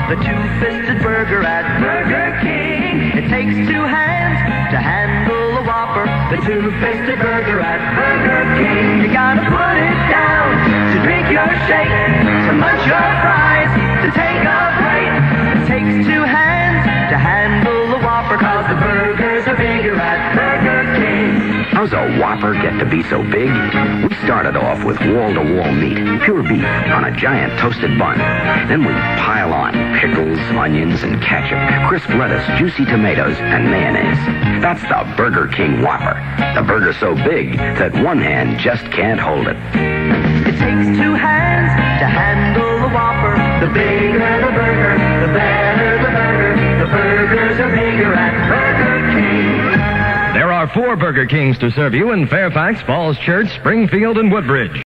the two-fisted burger at Burger King. It takes two hands to handle a Whopper, the two-fisted burger at Burger King. You gotta put it down to drink your shake, to munch your fries, to take a break. It takes two hands to handle a Whopper, 'cause the burgers are bigger at Burger King. How's a Whopper get to be so big? We started off with wall-to-wall meat, pure beef, on a giant toasted bun. Then we pile on pickles, onions, and ketchup, crisp lettuce, juicy tomatoes, and mayonnaise. That's the Burger King Whopper. The burger's so big that one hand just can't hold it. It takes two hands to handle a Whopper. The bigger the burger, the better the burger. The burgers are bigger at Burger King. There are 4 Burger Kings to serve you in Fairfax, Falls Church, Springfield, and Woodbridge.